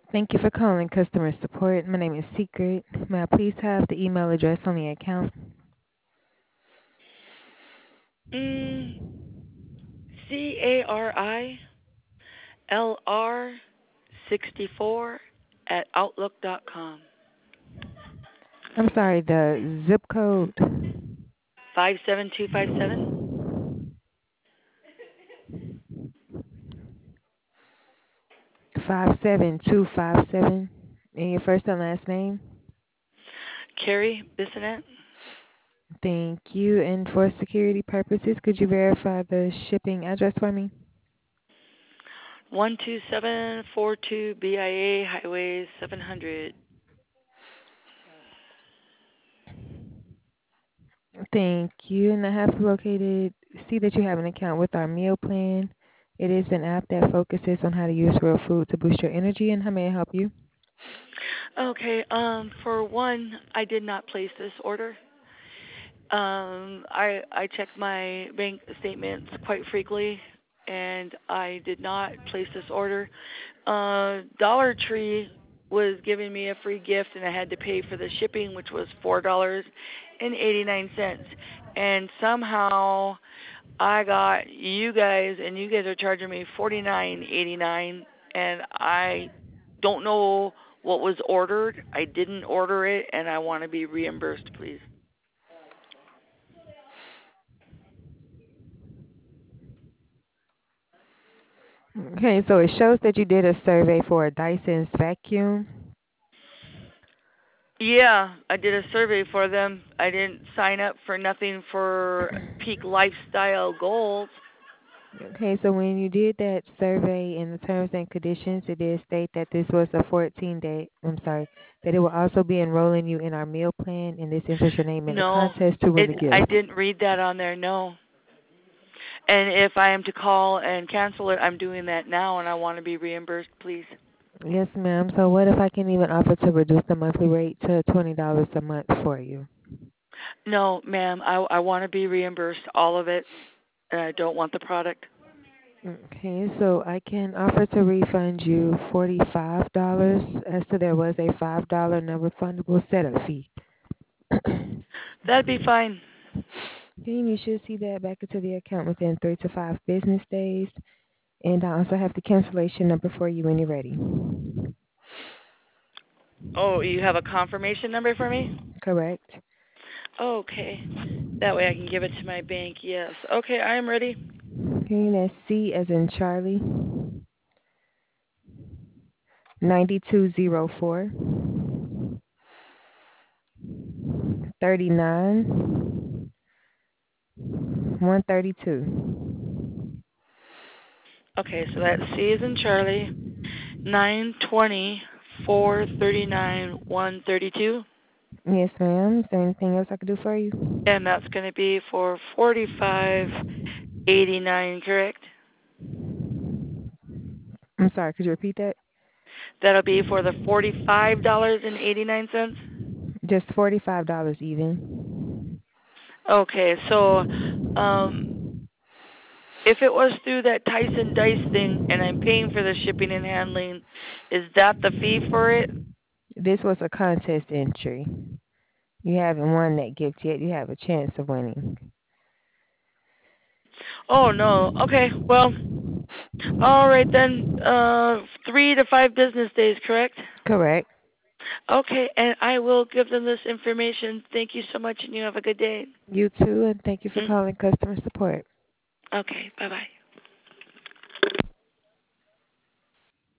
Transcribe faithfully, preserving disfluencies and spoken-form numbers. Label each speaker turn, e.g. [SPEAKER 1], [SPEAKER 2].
[SPEAKER 1] Thank you for calling customer support. My name is Secret. May I please have the email address on the account?
[SPEAKER 2] Mm, C A R I L R sixty-four at outlook dot com.
[SPEAKER 1] I'm sorry, the zip code
[SPEAKER 2] five seven two five seven.
[SPEAKER 1] five seven two five seven. And your first and last name?
[SPEAKER 2] Carrie Bissonette.
[SPEAKER 1] Thank you. And for security purposes, could you verify the shipping address for me?
[SPEAKER 2] one two seven four two B I A Highway seven hundred.
[SPEAKER 1] Thank you. And I have located, see that you have an account with our meal plan. It is an app that focuses on how to use real food to boost your energy. And how may I help you?
[SPEAKER 2] Okay, um for one, I did not place this order. Um I I check my bank statements quite frequently and I did not place this order. Uh Dollar Tree was giving me a free gift and I had to pay for the shipping, which was four dollars and eighty-nine cents. And somehow I got you guys and you guys are charging me forty-nine eighty-nine and I don't know what was ordered. I didn't order it and I want to be reimbursed, please.
[SPEAKER 1] Okay, so it shows that you did a survey for a Dyson's vacuum.
[SPEAKER 2] Yeah, I did a survey for them. I didn't sign up for nothing for Peak Lifestyle Gold.
[SPEAKER 1] Okay, so when you did that survey in the terms and conditions, it did state that this was a fourteen day, I'm sorry, that it will also be enrolling you in our meal plan, and this enters your name in the
[SPEAKER 2] No,
[SPEAKER 1] contest to win
[SPEAKER 2] it
[SPEAKER 1] a
[SPEAKER 2] I
[SPEAKER 1] gift.
[SPEAKER 2] didn't read that on there. No. And if I am to call and cancel it, I'm doing that now and I want to be reimbursed, please.
[SPEAKER 1] Yes, ma'am. So what if I can even offer to reduce the monthly rate to twenty dollars a month for you?
[SPEAKER 2] No, ma'am, I I want to be reimbursed all of it and I don't want the product.
[SPEAKER 1] Okay, so I can offer to refund you forty-five dollars as to there was a five dollars non-refundable setup fee.
[SPEAKER 2] That'd be fine.
[SPEAKER 1] Okay, you should see that back into the account within three to five business days. And I also have the cancellation number for you when you're ready.
[SPEAKER 2] Oh, you have a confirmation number for me?
[SPEAKER 1] Correct.
[SPEAKER 2] Okay. That way I can give it to my bank. Yes. Okay, I am ready.
[SPEAKER 1] Okay, that's C as in Charlie, ninety-two zero four, thirty-nine, one thirty-two.
[SPEAKER 2] Okay, so that's C is in Charlie, nine twenty four thirty nine one thirty two,
[SPEAKER 1] Yes, ma'am. Is there anything else I could do for you?
[SPEAKER 2] and that's going to be for forty five eighty nine, correct?
[SPEAKER 1] I'm sorry, could you repeat that?
[SPEAKER 2] That'll be for the forty five dollars and eighty nine cents.
[SPEAKER 1] Just forty-five dollars even.
[SPEAKER 2] Okay, so um, if it was through that Tyson Dice thing, and I'm paying for the shipping and handling, is that the fee for it?
[SPEAKER 1] This was a contest entry. You haven't won that gift yet. You have a chance of winning.
[SPEAKER 2] Oh no. Okay, well, all right then. Uh, three to five business days, correct?
[SPEAKER 1] Correct.
[SPEAKER 2] Okay, and I will give them this information. Thank you so much, and you have a good day.
[SPEAKER 1] You too, and thank you for
[SPEAKER 2] Mm.
[SPEAKER 1] calling customer support.
[SPEAKER 2] Okay, bye bye.